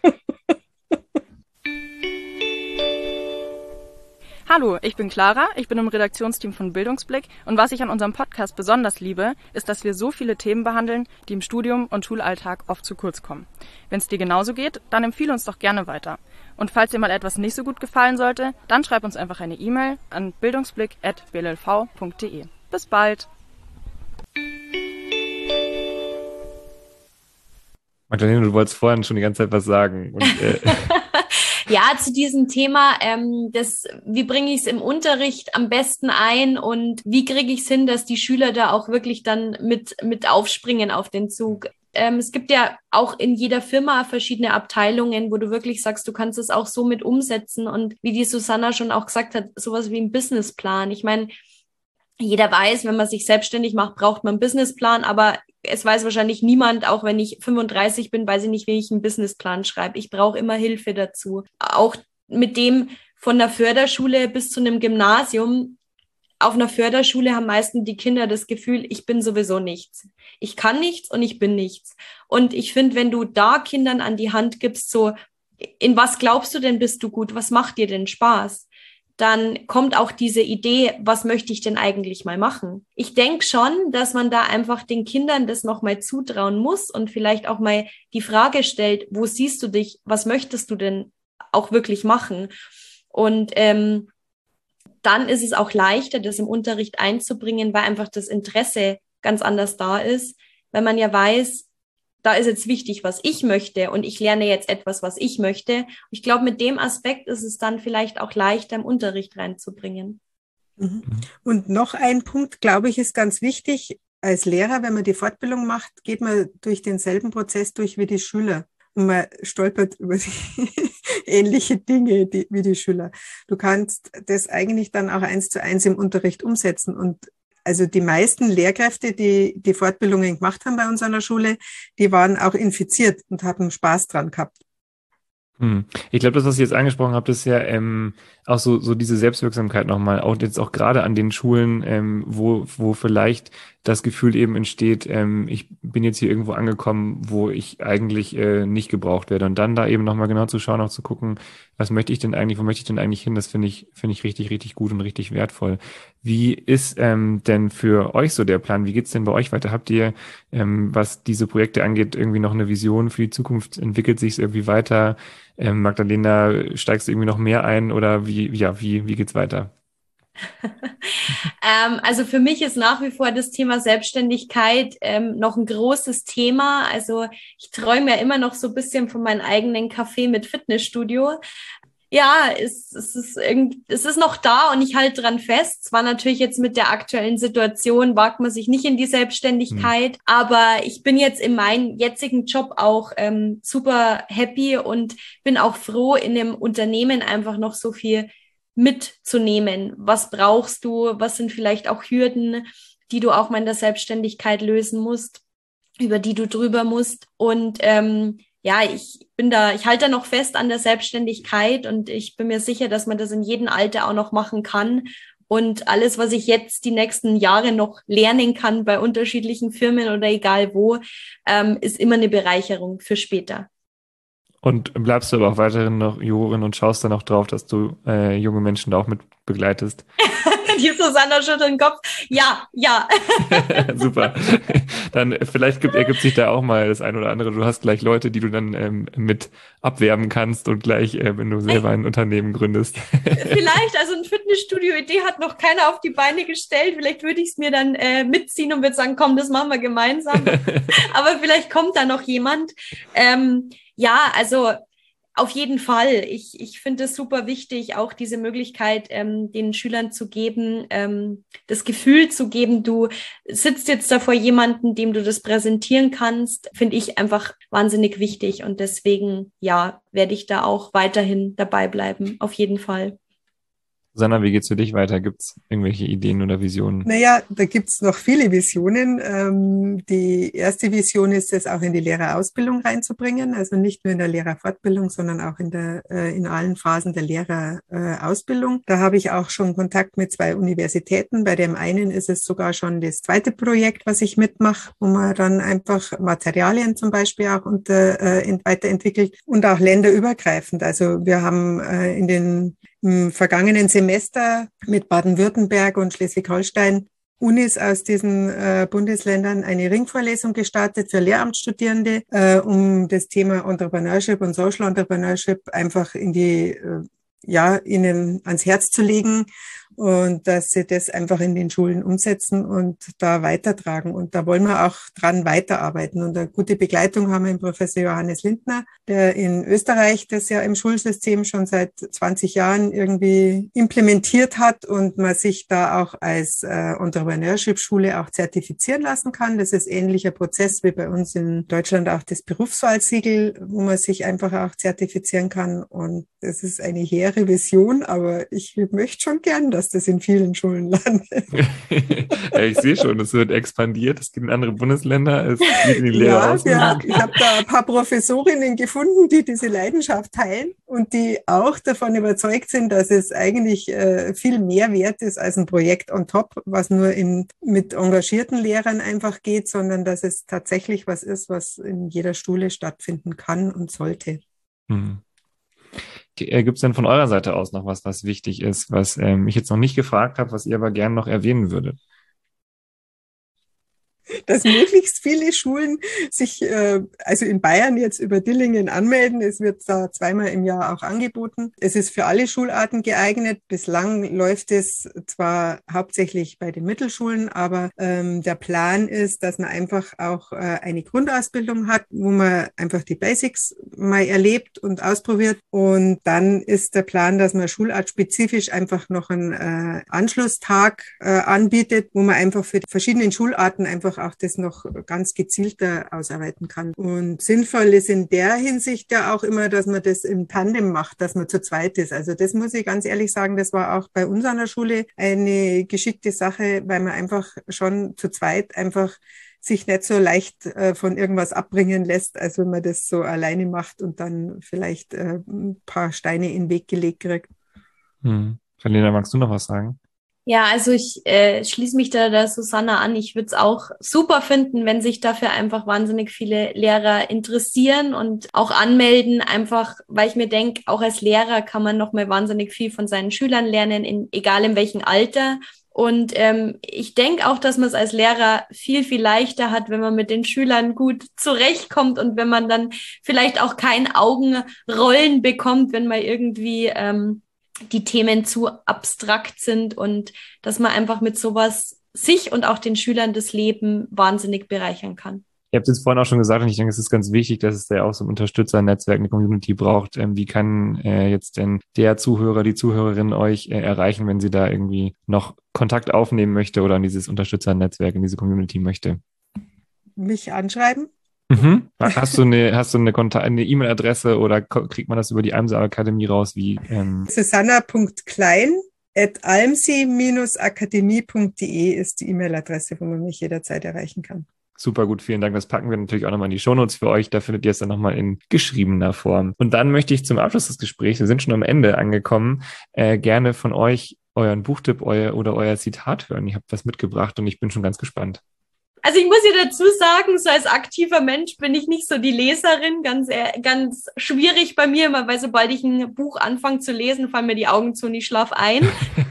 Hallo, ich bin Clara, ich bin im Redaktionsteam von Bildungsblick und was ich an unserem Podcast besonders liebe, ist, dass wir so viele Themen behandeln, die im Studium und Schulalltag oft zu kurz kommen. Wenn es dir genauso geht, dann empfehle uns doch gerne weiter. Und falls dir mal etwas nicht so gut gefallen sollte, dann schreib uns einfach eine E-Mail an bildungsblick at b l l v punkt d e. Bis bald! Magdalena, du wolltest vorhin schon die ganze Zeit was sagen. Und, äh Ja, zu diesem Thema, ähm, das, wie bringe ich es im Unterricht am besten ein und wie kriege ich es hin, dass die Schüler da auch wirklich dann mit mit aufspringen auf den Zug. Ähm, es gibt ja auch in jeder Firma verschiedene Abteilungen, wo du wirklich sagst, du kannst es auch so mit umsetzen und wie die Susanna schon auch gesagt hat, sowas wie ein Businessplan. Ich meine, jeder weiß, wenn man sich selbstständig macht, braucht man einen Businessplan, aber es weiß wahrscheinlich niemand, auch wenn ich fünfunddreißig bin, weiß ich nicht, wie ich einen Businessplan schreibe. Ich brauche immer Hilfe dazu. Auch mit dem von der Förderschule bis zu einem Gymnasium. Auf einer Förderschule haben meistens die Kinder das Gefühl, ich bin sowieso nichts. Ich kann nichts und ich bin nichts. Und ich finde, wenn du da Kindern an die Hand gibst, so, in was glaubst du denn, bist du gut? Was macht dir denn Spaß? Dann kommt auch diese Idee, was möchte ich denn eigentlich mal machen? Ich denke schon, dass man da einfach den Kindern das nochmal zutrauen muss und vielleicht auch mal die Frage stellt, wo siehst du dich, was möchtest du denn auch wirklich machen? Und ähm, dann ist es auch leichter, das im Unterricht einzubringen, weil einfach das Interesse ganz anders da ist, weil man ja weiß, da ist jetzt wichtig, was ich möchte und ich lerne jetzt etwas, was ich möchte. Ich glaube, mit dem Aspekt ist es dann vielleicht auch leichter, im Unterricht reinzubringen. Und noch ein Punkt, glaube ich, ist ganz wichtig. Als Lehrer, wenn man die Fortbildung macht, geht man durch denselben Prozess durch wie die Schüler. Und man stolpert über die ähnliche Dinge die, wie die Schüler. Du kannst das eigentlich dann auch eins zu eins im Unterricht umsetzen. Und also die meisten Lehrkräfte, die die Fortbildungen gemacht haben bei uns an der Schule, die waren auch infiziert und haben Spaß dran gehabt. Hm. Ich glaube, das, was ihr jetzt angesprochen habt, ist ja ähm, auch so so diese Selbstwirksamkeit nochmal, auch jetzt auch gerade an den Schulen, ähm, wo wo vielleicht das Gefühl eben entsteht, ähm, ich bin jetzt hier irgendwo angekommen, wo ich eigentlich äh, nicht gebraucht werde. Und dann da eben nochmal genau zu schauen, auch zu gucken, was möchte ich denn eigentlich, wo möchte ich denn eigentlich hin, das finde ich finde ich richtig, richtig gut und richtig wertvoll. Wie ist ähm, denn für euch so der Plan? Wie geht's denn bei euch weiter? Habt ihr, ähm, was diese Projekte angeht, irgendwie noch eine Vision für die Zukunft? Entwickelt sich es irgendwie weiter? Ähm, Magdalena, steigst du irgendwie noch mehr ein oder wie, ja, wie, wie geht's weiter? ähm, also für mich ist nach wie vor das Thema Selbstständigkeit ähm, noch ein großes Thema. Also ich träume ja immer noch so ein bisschen von meinem eigenen Café mit Fitnessstudio. Ja, es, es ist irgend, es ist noch da und ich halte dran fest. Zwar natürlich jetzt mit der aktuellen Situation wagt man sich nicht in die Selbstständigkeit, hm. aber ich bin jetzt in meinem jetzigen Job auch ähm, super happy und bin auch froh, in dem Unternehmen einfach noch so viel mitzunehmen. Was brauchst du? Was sind vielleicht auch Hürden, die du auch mal in der Selbstständigkeit lösen musst, über die du drüber musst? Und ähm, ja, ich bin da, ich halte da noch fest an der Selbstständigkeit und ich bin mir sicher, dass man das in jedem Alter auch noch machen kann. Und alles, was ich jetzt die nächsten Jahre noch lernen kann bei unterschiedlichen Firmen oder egal wo, ähm, ist immer eine Bereicherung für später. Und bleibst du aber auch weiterhin noch Jurorin und schaust dann auch drauf, dass du äh, junge Menschen da auch mit begleitest? Die Susanna schüttelt den Kopf. Ja, ja. Super. Dann vielleicht gibt, ergibt sich da auch mal das ein oder andere. Du hast gleich Leute, die du dann ähm, mit abwerben kannst und gleich, äh, wenn du selber ein Unternehmen gründest. Vielleicht, also ein Fitnessstudio-Idee hat noch keiner auf die Beine gestellt. Vielleicht würde ich es mir dann äh, mitziehen und würde sagen, komm, das machen wir gemeinsam. Aber vielleicht kommt da noch jemand. Ähm, ja, also auf jeden Fall. Ich, ich finde es super wichtig, auch diese Möglichkeit ähm, den Schülern zu geben, ähm, das Gefühl zu geben, du sitzt jetzt da vor jemandem, dem du das präsentieren kannst, finde ich einfach wahnsinnig wichtig. Und deswegen, ja, werde ich da auch weiterhin dabei bleiben, auf jeden Fall. Susanna, wie geht's für dich weiter? Gibt's irgendwelche Ideen oder Visionen? Naja, da gibt's noch viele Visionen. Ähm, die erste Vision ist es, auch in die Lehrerausbildung reinzubringen. Also nicht nur in der Lehrerfortbildung, sondern auch in der äh, in allen Phasen der Lehrerausbildung. Äh, da habe ich auch schon Kontakt mit zwei Universitäten. Bei dem einen ist es sogar schon das zweite Projekt, was ich mitmache, wo man dann einfach Materialien zum Beispiel auch unter, äh, weiterentwickelt und auch länderübergreifend. Also wir haben äh, in den im vergangenen Semester mit Baden-Württemberg und Schleswig-Holstein Unis aus diesen äh, Bundesländern eine Ringvorlesung gestartet für Lehramtsstudierende, äh, um das Thema Entrepreneurship und Social Entrepreneurship einfach in die, äh, ja, ihnen ans Herz zu legen und dass sie das einfach in den Schulen umsetzen und da weitertragen. Und da wollen wir auch dran weiterarbeiten. Und eine gute Begleitung haben wir im Professor Johannes Lindner, der in Österreich das ja im Schulsystem schon seit zwanzig Jahren irgendwie implementiert hat und man sich da auch als äh, Entrepreneurship-Schule auch zertifizieren lassen kann. Das ist ähnlicher Prozess wie bei uns in Deutschland auch das Berufswahlsiegel, wo man sich einfach auch zertifizieren kann. Und das ist eine hehre Vision, aber ich möchte schon gern, dass das in vielen Schulen landet. Ja, ich sehe schon, es wird expandiert, es geht in andere Bundesländer, es geht in die Lehrerausbildung. Ja, ich habe da ein paar Professorinnen gefunden, die diese Leidenschaft teilen und die auch davon überzeugt sind, dass es eigentlich äh, viel mehr wert ist als ein Projekt on top, was nur in, mit engagierten Lehrern einfach geht, sondern dass es tatsächlich was ist, was in jeder Schule stattfinden kann und sollte. Hm. Gibt es denn von eurer Seite aus noch was, was wichtig ist, was ähm, ich jetzt noch nicht gefragt habe, was ihr aber gerne noch erwähnen würdet? Dass möglichst viele Schulen sich, äh, also in Bayern jetzt über Dillingen anmelden. Es wird da zweimal im Jahr auch angeboten. Es ist für alle Schularten geeignet. Bislang läuft es zwar hauptsächlich bei den Mittelschulen, aber ähm, der Plan ist, dass man einfach auch äh, eine Grundausbildung hat, wo man einfach die Basics mal erlebt und ausprobiert. Und dann ist der Plan, dass man schulartspezifisch einfach noch einen äh, Anschlusstag äh, anbietet, wo man einfach für die verschiedenen Schularten einfach auch das noch ganz gezielter ausarbeiten kann. Und sinnvoll ist in der Hinsicht ja auch immer, dass man das im Tandem macht, dass man zu zweit ist. Also das muss ich ganz ehrlich sagen, das war auch bei uns an der Schule eine geschickte Sache, weil man einfach schon zu zweit einfach sich nicht so leicht äh, von irgendwas abbringen lässt, als wenn man das so alleine macht und dann vielleicht äh, ein paar Steine in den Weg gelegt kriegt. Hm. Verlena, magst du noch was sagen? Ja, also ich äh, schließe mich da der Susanna an. Ich würde es auch super finden, wenn sich dafür einfach wahnsinnig viele Lehrer interessieren und auch anmelden, einfach weil ich mir denke, auch als Lehrer kann man noch mal wahnsinnig viel von seinen Schülern lernen, in, egal in welchem Alter. Und ähm, ich denke auch, dass man es als Lehrer viel, viel leichter hat, wenn man mit den Schülern gut zurechtkommt und wenn man dann vielleicht auch kein Augenrollen bekommt, wenn man irgendwie ähm, die Themen zu abstrakt sind und dass man einfach mit sowas sich und auch den Schülern das Leben wahnsinnig bereichern kann. Ihr habt es jetzt vorhin auch schon gesagt und ich denke, es ist ganz wichtig, dass es da auch so ein Unterstützernetzwerk, eine Community braucht. Ähm, wie kann äh, jetzt denn der Zuhörer, die Zuhörerin euch äh, erreichen, wenn sie da irgendwie noch Kontakt aufnehmen möchte oder in dieses Unterstützernetzwerk, in diese Community möchte? Mich anschreiben. Mhm. Hast du eine, hast du eine Kontakt, eine E-Mail-Adresse oder kriegt man das über die Almsee Akademie raus? Wie? Ähm Susanna Punkt klein at almsee Bindestrich akademie Punkt de ist die E-Mail-Adresse, wo man mich jederzeit erreichen kann. Super gut, vielen Dank. Das packen wir natürlich auch nochmal in die Shownotes für euch. Da findet ihr es dann nochmal in geschriebener Form. Und dann möchte ich zum Abschluss des Gesprächs, wir sind schon am Ende angekommen, äh, gerne von euch euren Buchtipp euer, oder euer Zitat hören. Ihr habt was mitgebracht und ich bin schon ganz gespannt. Also ich muss ja dazu sagen, so als aktiver Mensch bin ich nicht so die Leserin, ganz ganz schwierig bei mir, weil sobald ich ein Buch anfange zu lesen, fallen mir die Augen zu und ich schlafe ein.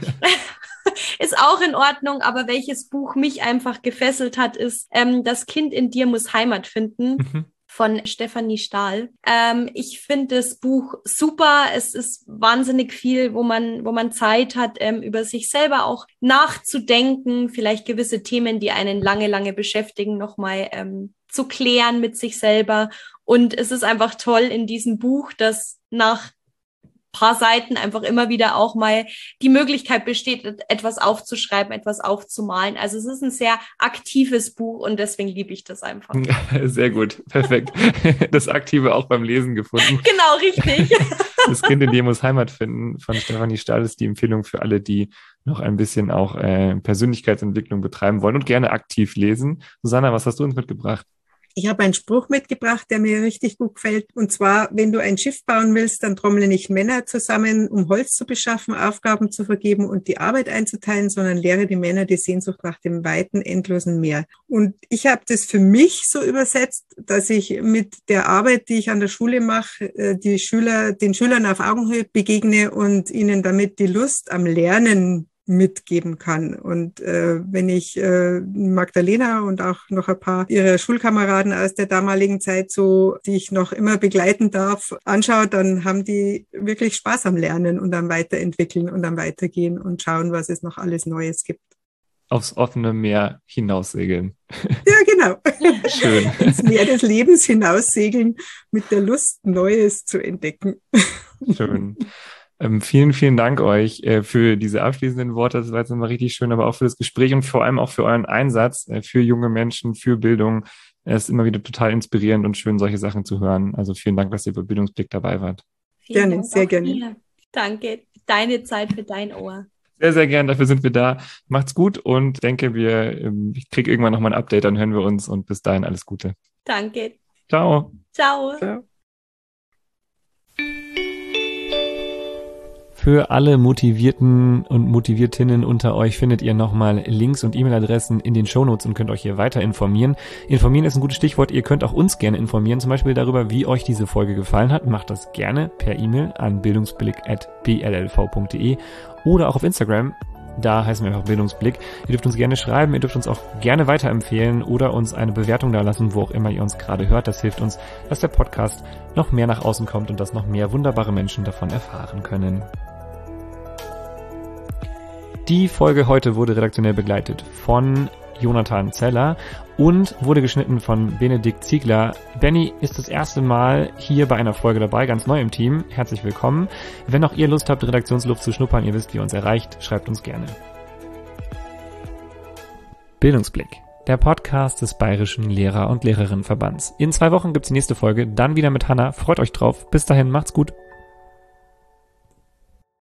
Ist auch in Ordnung, aber welches Buch mich einfach gefesselt hat, ist ähm, Das Kind in dir muss Heimat finden. Mhm. Von Stefanie Stahl. Ähm, ich finde das Buch super. Es ist wahnsinnig viel, wo man, wo man Zeit hat, ähm, über sich selber auch nachzudenken, vielleicht gewisse Themen, die einen lange, lange beschäftigen, nochmal ähm, zu klären mit sich selber. Und es ist einfach toll in diesem Buch, dass nach paar Seiten einfach immer wieder auch mal die Möglichkeit besteht, etwas aufzuschreiben, etwas aufzumalen. Also es ist ein sehr aktives Buch und deswegen liebe ich das einfach. Sehr gut, perfekt. Das Aktive auch beim Lesen gefunden. Genau, richtig. Das Kind in dir muss Heimat finden von Stefanie Stahl ist die Empfehlung für alle, die noch ein bisschen auch äh, Persönlichkeitsentwicklung betreiben wollen und gerne aktiv lesen. Susanna, was hast du uns mitgebracht? Ich habe einen Spruch mitgebracht, der mir richtig gut gefällt. Und zwar, wenn du ein Schiff bauen willst, dann trommle nicht Männer zusammen, um Holz zu beschaffen, Aufgaben zu vergeben und die Arbeit einzuteilen, sondern lehre die Männer die Sehnsucht nach dem weiten, endlosen Meer. Und ich habe das für mich so übersetzt, dass ich mit der Arbeit, die ich an der Schule mache, die Schüler, den Schülern auf Augenhöhe begegne und ihnen damit die Lust am Lernen mitgeben kann. Und äh, wenn ich äh, Magdalena und auch noch ein paar ihrer Schulkameraden aus der damaligen Zeit, so die ich noch immer begleiten darf, anschaue, dann haben die wirklich Spaß am Lernen und am Weiterentwickeln und am Weitergehen und schauen, was es noch alles Neues gibt. Aufs offene Meer hinaussegeln. Ja, genau. Schön. Ins Meer des Lebens hinaussegeln mit der Lust, Neues zu entdecken. Schön. Ähm, vielen, vielen Dank euch äh, für diese abschließenden Worte. Das war jetzt nochmal richtig schön, aber auch für das Gespräch und vor allem auch für euren Einsatz äh, für junge Menschen, für Bildung. Es ist immer wieder total inspirierend und schön, solche Sachen zu hören. Also vielen Dank, dass ihr bei Bildungsblick dabei wart. Vielen gerne, Dank sehr gerne. Dir. Danke. Deine Zeit für dein Ohr. Sehr, sehr gern. Dafür sind wir da. Macht's gut und denke, wir, ähm, ich kriege irgendwann nochmal ein Update, dann hören wir uns und bis dahin alles Gute. Danke. Ciao. Ciao. Ciao. Für alle Motivierten und Motiviertinnen unter euch findet ihr nochmal Links und E-Mail-Adressen in den Shownotes und könnt euch hier weiter informieren. Informieren ist ein gutes Stichwort. Ihr könnt auch uns gerne informieren, zum Beispiel darüber, wie euch diese Folge gefallen hat. Macht das gerne per E-Mail an bildungsblick at b l l v punkt de oder auch auf Instagram. Da heißen wir einfach Bildungsblick. Ihr dürft uns gerne schreiben, ihr dürft uns auch gerne weiterempfehlen oder uns eine Bewertung da lassen, wo auch immer ihr uns gerade hört. Das hilft uns, dass der Podcast noch mehr nach außen kommt und dass noch mehr wunderbare Menschen davon erfahren können. Die Folge heute wurde redaktionell begleitet von Jonathan Zeller und wurde geschnitten von Benedikt Ziegler. Benny ist das erste Mal hier bei einer Folge dabei, ganz neu im Team. Herzlich willkommen. Wenn auch ihr Lust habt, Redaktionsluft zu schnuppern, ihr wisst, wie ihr uns erreicht, schreibt uns gerne. Bildungsblick, der Podcast des Bayerischen Lehrer- und Lehrerinnenverbands. In zwei Wochen gibt's die nächste Folge, dann wieder mit Hanna. Freut euch drauf. Bis dahin, macht's gut.